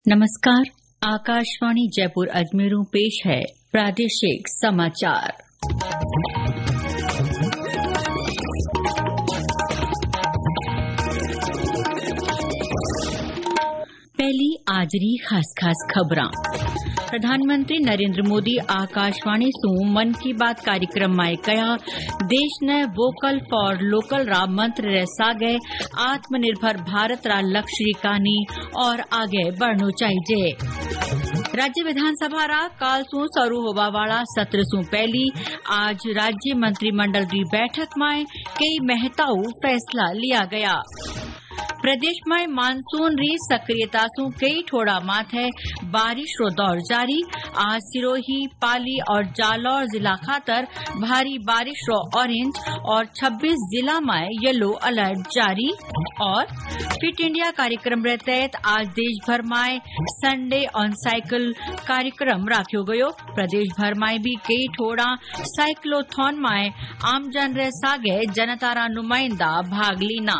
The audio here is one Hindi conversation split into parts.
नमस्कार। आकाशवाणी जयपुर अजमेर पेश है प्रादेशिक समाचार। पहली आजरी खास खबरां। प्रधानमंत्री नरेंद्र मोदी आकाशवाणी सू मन की बात कार्यक्रम में कहा, देश ने वोकल फॉर लोकल रा मंत्र रे सागे आत्मनिर्भर भारत रा लक्ष्य कानी और आगे बढ़नो चाहिए। राज्य विधानसभा रा काल सू शुरू होवा वाला सत्र सू पहली आज राज्य मंत्रिमंडल की बैठक में कई महत्वपूर्ण फैसला लिया गया। प्रदेश में मानसून री सक्रियता सू कई ठोड़ा माथे बारिश रो दौर जारी। आज सिरोही, पाली और जालौर जिला खातर भारी बारिश रो ऑरेंज और 26 जिला में येलो अलर्ट जारी। और फिट इंडिया कार्यक्रम रे तहत आज देश भर में संडे ऑन साइकिल कार्यक्रम राख्यो गयो। प्रदेश भर में भी कई ठोड़ा साइक्लोथॉन में आमजन रे सागे जनता रा नुमाइंदा भाग लीना।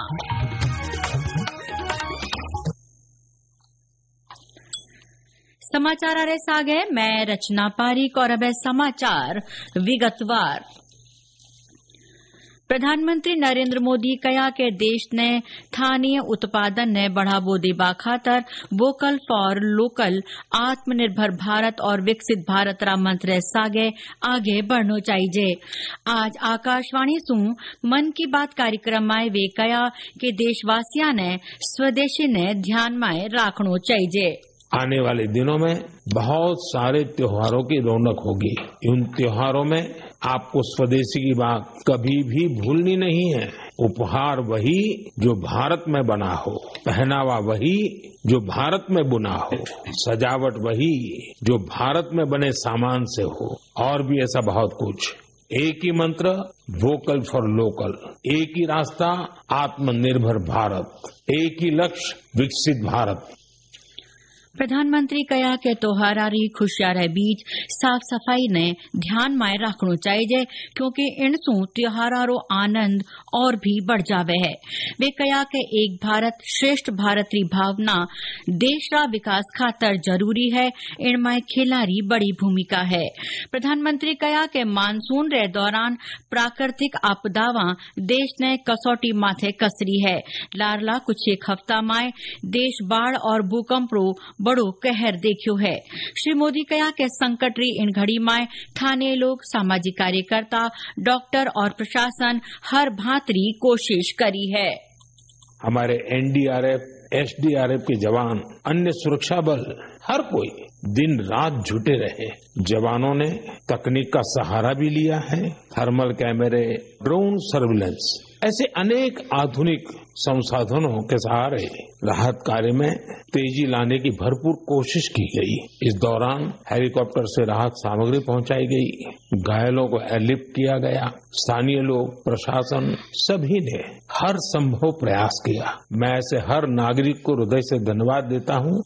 समाचार आ रहे सागे, मैं रचना पारीक और अब समाचार विगतवार। प्रधानमंत्री नरेंद्र मोदी कहा कि देश ने स्थानीय उत्पादन ने बढ़ावो देबा खातर वोकल फॉर लोकल आत्मनिर्भर भारत और विकसित भारत रा मंत्र सागे आगे बढ़नो चाहिए। आज आकाशवाणी सू मन की बात कार्यक्रम में वे कहा कि देशवासियों ने स्वदेशी ने ध्यान में रखनो चाहिए। आने वाले दिनों में बहुत सारे त्योहारों की रौनक होगी। उन त्योहारों में आपको स्वदेशी की बात कभी भी भूलनी नहीं है। उपहार वही जो भारत में बना हो, पहनावा वही जो भारत में बुना हो, सजावट वही जो भारत में बने सामान से हो, और भी ऐसा बहुत कुछ। एक ही मंत्र वोकल फॉर लोकल, एक ही रास्ता आत्मनिर्भर भारत, एक ही लक्ष्य विकसित भारत। प्रधानमंत्री कहा कि त्योहारी खुशियां रे बीच साफ सफाई ने ध्यान में रखनो चाहिए, क्योंकि इन सू त्योहारों आनंद और भी बढ़ जावे है। वे कहा कि एक भारत श्रेष्ठ भारत री भावना देश रा विकास खातर जरूरी है। इनमें खिलाड़ी बड़ी भूमिका है। प्रधानमंत्री कहा कि मानसून रे दौरान प्राकृतिक आपदावां देश ने कसौटी माथे कसरी है। लारला कुछ एक हफ्ता में देश बाढ़ और भूकंप रो बड़ो कहर देखियो है। श्री मोदी कहा कि संकट री इन घड़ी में स्थानीय लोग, सामाजिक कार्यकर्ता, डॉक्टर और प्रशासन हर भांति कोशिश करी है। हमारे एनडीआरएफ, एसडीआरएफ के जवान, अन्य सुरक्षा बल, हर कोई दिन रात जुटे रहे। जवानों ने तकनीक का सहारा भी लिया है। थर्मल कैमरे, ड्रोन सर्विलेंस, ऐसे अनेक आधुनिक संसाधनों के सहारे राहत कार्य में तेजी लाने की भरपूर कोशिश की गई। इस दौरान हेलीकॉप्टर से राहत सामग्री पहुंचाई गई, घायलों को एयरलिफ्ट किया गया। स्थानीय लोग, प्रशासन, सभी ने हर संभव प्रयास किया। मैं ऐसे हर नागरिक को हृदय से धन्यवाद देता हूं।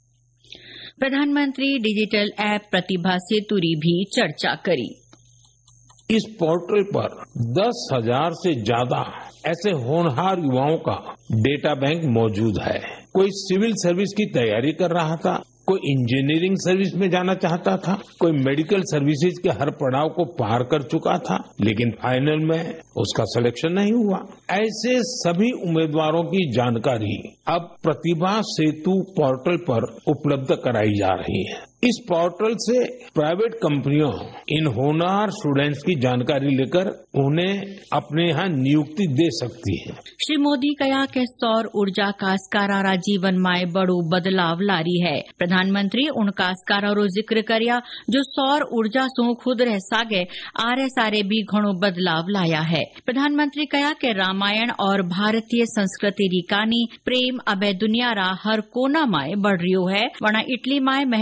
प्रधानमंत्री डिजिटल ऐप प्रतिभा सेतु री भी चर्चा करी। इस पोर्टल पर 10,000 से ज्यादा ऐसे होनहार युवाओं का डेटा बैंक मौजूद है। कोई सिविल सर्विस की तैयारी कर रहा था, कोई इंजीनियरिंग सर्विस में जाना चाहता था, कोई मेडिकल सर्विसेज के हर पड़ाव को पार कर चुका था, लेकिन फाइनल में उसका सिलेक्शन नहीं हुआ। ऐसे सभी उम्मीदवारों की जानकारी अब प्रतिभा सेतु पोर्टल पर उपलब्ध कराई जा रही है। इस पोर्टल से प्राइवेट कंपनियों इन होनहार स्टूडेंट्स की जानकारी लेकर उन्हें अपने यहाँ नियुक्ति दे सकती है। श्री मोदी कहा कि सौर ऊर्जा कास्कारा जीवन में बड़ो बदलाव लारी है। प्रधानमंत्री उन कास्कारा जिक्र करिया जो सौर ऊर्जा सो खुद रह सागे आरे सारे भी घणो बदलाव लाया है। प्रधानमंत्री कहा कि रामायण और भारतीय संस्कृति री कहानी प्रेम अबे दुनिया रा हर कोना में बढ़ रियो है। वना इटली में महर्षि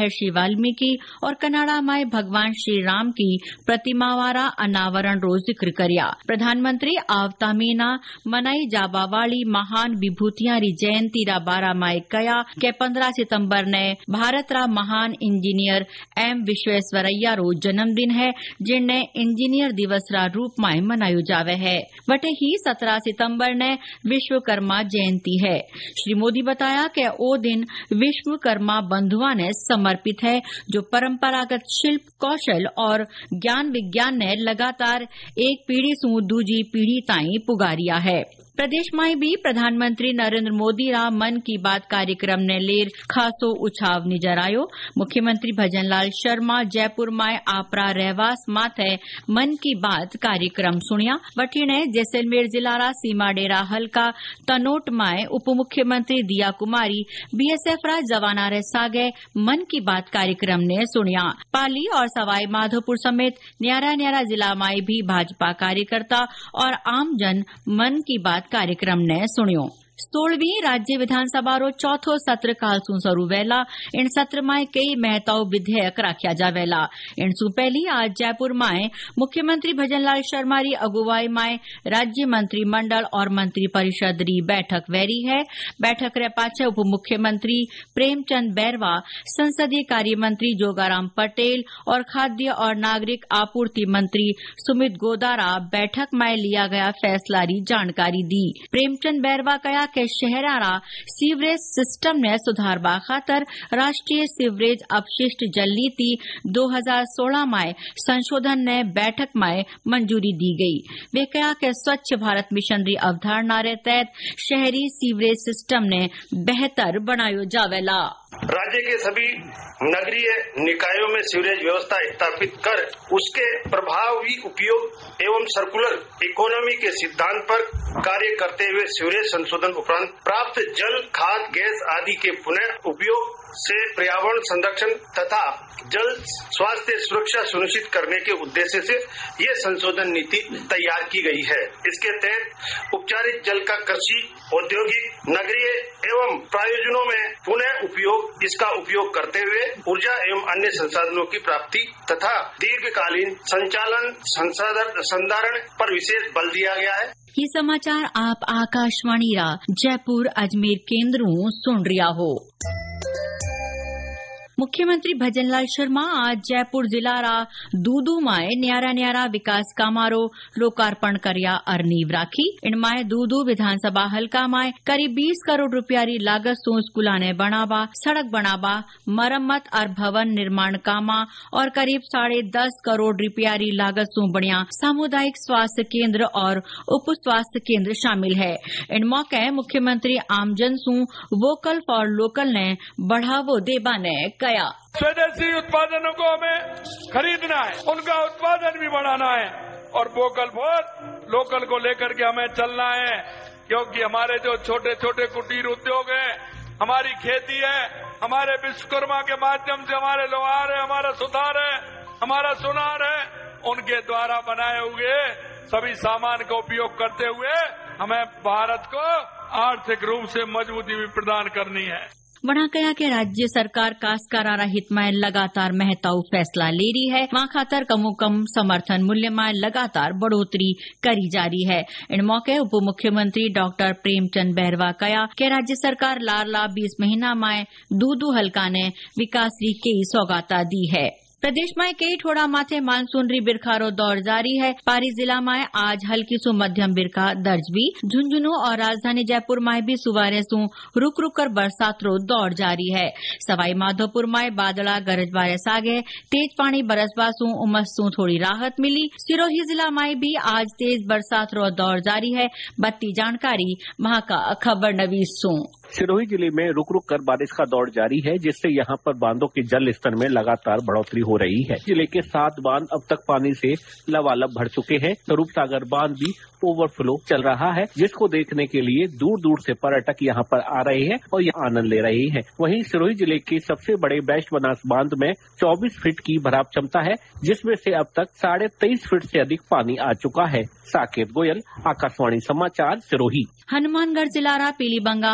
वाल्मीकि और कनाडा में भगवान श्री राम की प्रतिमा वारा अनावरण रो जिक्र करिया। प्रधानमंत्री आवता महीना मनाई जाबा वाली महान विभूतियां री जयंती रा बारा में कया के 15 सितंबर ने भारत रा महान इंजीनियर एम विश्वेश्वरैया रो जन्मदिन है, जिन्हें इंजीनियर दिवस रा रूप में मनायो जावे है। वटे ही 17 सितंबर ने विश्वकर्मा जयंती है। श्री मोदी बताया कि ओ दिन विश्वकर्मा बंधुआ ने समर्पित है, जो परंपरागत शिल्प कौशल और ज्ञान विज्ञान ने लगातार एक पीढ़ी सु दूजी पीढ़ी ताई पुगारिया है। प्रदेश में भी प्रधानमंत्री नरेंद्र मोदी रा मन की बात कार्यक्रम ने लेर खासो उछाव नजर आयो। मुख्यमंत्री भजनलाल शर्मा जयपुर में आपरा रहवास माथे मन की बात कार्यक्रम सुनिया। वठी ने जैसलमेर जिला रा सीमा डेरा हल्का तनोट में उप मुख्यमंत्री दिया कुमारी बीएसएफ रा जवाना रे सागे मन की बात कार्यक्रम ने सुनिया। पाली और सवाई माधोपुर समेत न्यारा जिला में भी भाजपा कार्यकर्ता और आमजन मन की बात कार्यक्रम ने सुनियो। 16वीं राज्य विधानसभा रो चौथो सत्र काल सु शुरू वेला। इन सत्र में कई महत्व विधेयक राख्या जावेला। इनसु पहली आज जयपुर में मुख्यमंत्री भजनलाल शर्मा री अगुवाई में राज्य मंत्रिमंडल और मंत्री परिषद री बैठक वेरी है। बैठक रे पाछे उप मुख्यमंत्री प्रेमचंद बैरवा, संसदीय कार्य मंत्री जोगाराम पटेल और खाद्य और नागरिक आपूर्ति मंत्री सुमित गोदारा बैठक में लिया गया फैसला री जानकारी दी। प्रेमचंद बैरवा कया के शहरारा सीवरेज सिस्टम ने सुधारवा खातर राष्ट्रीय सीवरेज अपशिष्ट जल नीति 2016 में संशोधन ने बैठक में मंजूरी दी गई। वे कहा कि स्वच्छ भारत मिशन री अवधारणा रे तहत शहरी सीवरेज सिस्टम ने बेहतर बनायो जावेला। राज्य के सभी नगरीय निकायों में सीवरेज व्यवस्था स्थापित कर उसके प्रभावी उपयोग एवं सर्कुलर इकोनॉमी के सिद्धांत पर कार्य करते हुए सीवरेज संशोधन उपरांत प्राप्त जल, खाद, गैस आदि के पुनः उपयोग से पर्यावरण संरक्षण तथा जल स्वास्थ्य सुरक्षा सुनिश्चित करने के उद्देश्य से ये संशोधन नीति तैयार की गई है। इसके तहत उपचारित जल का कृषि, औद्योगिक, नगरीय एवं प्रयोजनों में पुनः उपयोग, इसका उपयोग करते हुए ऊर्जा एवं अन्य संसाधनों की प्राप्ति तथा दीर्घकालीन संचालन संधारण पर विशेष बल दिया गया है। ये समाचार आप आकाशवाणी रा जयपुर अजमेर केंद्रों सुन रिया हो। मुख्यमंत्री भजनलाल शर्मा आज जयपुर जिला रा दूदू में न्यारा विकास कामारो लोकार्पण करिया और नींव राखी। इनमें दूदू विधानसभा हल्का में करीब 20 करोड़ रुपया री लागत सु स्कूला ने बनावा, सड़क बनावा, मरम्मत और भवन निर्माण कामा और करीब 10.5 करोड़ रुपया री लागत सु बनिया सामुदायिक स्वास्थ्य केंद्र और उप स्वास्थ्य केंद्र शामिल है। इन मौके मुख्यमंत्री आमजन सु वोकल फॉर लोकल ने बढ़ावो देबा ने कया। स्वदेशी उत्पादनों को हमें खरीदना है, उनका उत्पादन भी बढ़ाना है और वोकल फॉर लोकल को लेकर के हमें चलना है, क्योंकि हमारे जो छोटे छोटे कुटीर उद्योग हैं, हमारी खेती है, हमारे विश्वकर्मा के माध्यम से हमारे लोहार है, हमारा सुधार है, हमारा सुनार है, उनके द्वारा बनाए हुए सभी सामान का उपयोग करते हुए हमें भारत को आर्थिक रूप से मजबूती भी प्रदान करनी है। वहां कहा कि राज्य सरकार काश्तकारा हित में लगातार महत्व फैसला ले रही है। वहां खातर कमो कम समर्थन मूल्य में लगातार बढ़ोतरी करी जा रही है। इन मौके उप मुख्यमंत्री डॉक्टर प्रेमचंद बैरवा कहा कि राज्य सरकार लारला 20 महीना में दूदू हल्का ने विकास री कई सौगाता दी है। प्रदेश में कई ठोड़ा माथे मानसून री बिरखारो दौर जारी है। पारी जिला में आज हल्की सु मध्यम बिरखा दर्ज हुई। झुंझुनू और राजधानी जयपुर में भी सुवारे सु रुक रुक कर बरसात रो दौर जारी है। सवाई माधोपुर में बादला गरज बारिश आगे तेज पानी बरसबा सु उमस सु थोड़ी राहत मिली। सिरोही जिला में भी आज तेज बरसात रो दौर जारी है। बत्ती जानकारी वहां का खबर नवीस सु। सिरोही जिले में रुक रुक कर बारिश का दौर जारी है, जिससे यहां पर बांधों के जल स्तर में लगातार बढ़ोतरी हो रही है। जिले के 7 बांध अब तक पानी से लबालब भर चुके हैं। स्वरूप सागर बांध भी ओवरफ्लो चल रहा है, जिसको देखने के लिए दूर दूर से पर्यटक यहां पर आ रहे हैं और यहां आनंद ले रहे हैं। वहीं सिरोही जिले के सबसे बड़े बेस्ट बनास बांध में 24 फीट की भराव क्षमता है, जिसमें से अब तक 23.5 फीट से अधिक पानी आ चुका है। साकेत गोयल, आकाशवाणी समाचार, सिरोही। हनुमानगढ़ जिला रा पीलीबंगा हल्का रा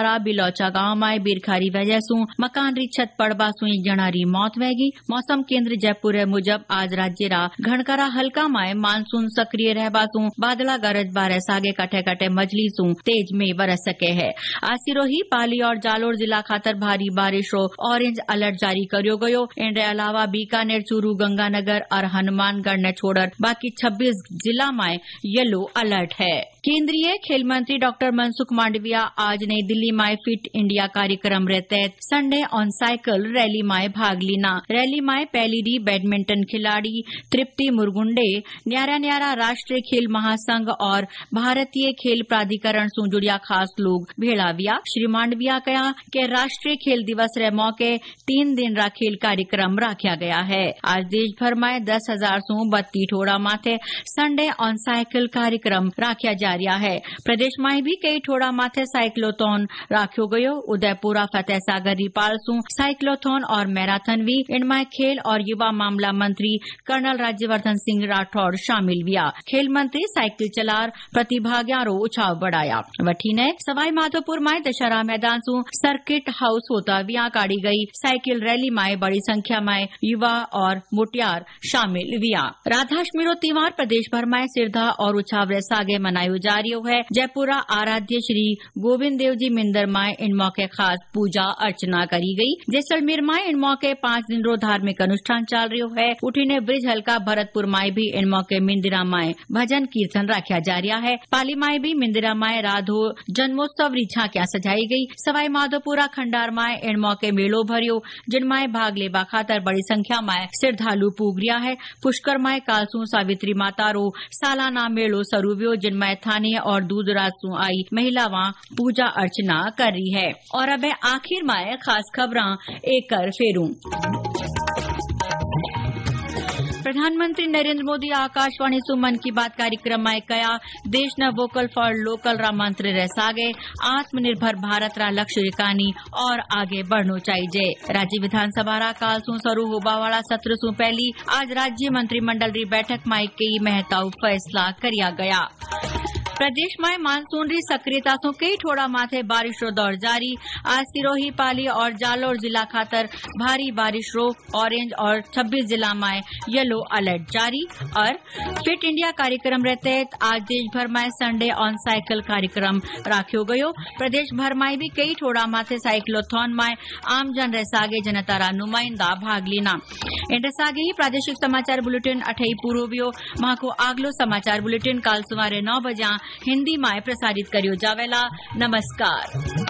वारा बिलौचा गांव में बीरखारी वजह सु मकान री छत पड़वा सु एक जना री मौत वेगी। मौसम केंद्र जयपुर मुजब आज राज्य रा घणकरा हल्का में मानसून सक्रिय रहबा सु बादला गरज बारह सागे कटे कटे मजली सु तेज में बरस सके है। आज सिरोही, पाली और जालोर जिला खातर भारी बारिश रो ऑरेंज अलर्ट जारी करियो गयो। इनके अलावा बीकानेर, चूरू, गंगानगर और हनुमानगढ़ ने छोड़कर बाकी 26 जिला में येलो अलर्ट है। केंद्रीय खेल मंत्री डॉक्टर मनसुख मांडविया आज नई दिल्ली में फिट इंडिया कार्यक्रम रे तहत संडे ऑन साइकिल रैली में भाग लीना। रैली में पहली री बैडमिंटन खिलाड़ी तृप्ति मुरगुंडे, न्यारा न्यारा राष्ट्रीय खेल महासंघ और भारतीय खेल प्राधिकरण से जुड़िया खास लोग भेड़ाविया। श्री मांडविया कहा कि राष्ट्रीय खेल दिवस रे मौके 3 दिन रा खेल कार्यक्रम रखा गया है। आज देश भर में 10,000 से 32 ठोड़ा माथे संडे ऑन साइकिल कार्यक्रम रखा जा रहा है। प्रदेश में भी कई ठोड़ा माथे साइक्लोथॉन राख्यो गयो। उदयपुरा, फतेह सागर, रिपालसू साइक्लोथॉन और मैराथन भी। इनमें खेल और युवा मामला मंत्री कर्नल राज्यवर्धन सिंह राठौड़ शामिल हुआ। खेल मंत्री साइकिल चलार प्रतिभागियों रो उत्साह बढ़ाया। वठी ने सवाई माधोपुर में दशहरा मैदान सु सर्किट हाउस होता विया काढ़ी गई साइकिल रैली में बड़ी संख्या में युवा और मुटियार शामिल हुआ। राधाष्टमी रो त्योहार प्रदेश भर में श्रद्धा और उत्साह रे सागे मनायो जा रही है। जयपुरा आराध्य श्री गोविंद देव जी मंदिर में इन मौके खास पूजा अर्चना करी गई। जैसलमेर में इन मौके 5 दिन रो धार्मिक अनुष्ठान चल रही है। उठीने ब्रिज हल्का भरतपुर में भी इन मौके मंदिरा में भजन कीर्तन रखा जा रहा है। पाली में भी मंदिरा में राधो जन्मोत्सव री झांकियां सजाई गई। सवाई माधोपुरा खंडार में इन मौके मेलो भरियो, जिनमें भाग लेबा खातर बड़ी संख्या में श्रद्धालु पूग रिया है। पुष्कर में कालसू सावित्री माता रो सालाना मेलो शुरू हुयो, जिनमें स्थानीय और दूर दराज से आई महिलावां पूजा अर्चना कर रही है। और अब आखिर में खास खबरां एक कर फेरू। प्रधानमंत्री नरेंद्र मोदी आकाशवाणी से मन की बात कार्यक्रम में कया देश न वोकल फॉर लोकल रा मंत्र रह सागे, आत्मनिर्भर भारत रा लक्ष्य रिकानी और आगे बढ़नो चाहिए। राज्य विधानसभा रा काल सु शुरू होबा वाला सत्र सु पहली आज राज्य मंत्रिमंडल री बैठक में कई महत्वपूर्ण फैसला करिया गया। प्रदेश में मानसून री सक्रियता से कई ठोड़ा माथे बारिश रो दौर जारी। आज सिरोही, पाली और जालोर जिला खातर भारी बारिश रो ऑरेंज और 26 जिला में येलो अलर्ट जारी। और फिट इंडिया कार्यक्रम रे तहत आज देश भर में संडे ऑन साइकिल कार्यक्रम राख्यो गयो। प्रदेश भर में भी कई ठोड़ा माथे साइक्लोथॉन में आम जन रे सागे जनता रा नुमाइंदा भाग लेना। इनके सागे ही प्रादेशिक समाचार बुलेटिन अठई पूरो हुयो। माको आगलो समाचार बुलेटिन काल सुमारे 9 बजे हिंदी में प्रसारित करियो जावेला। नमस्कार।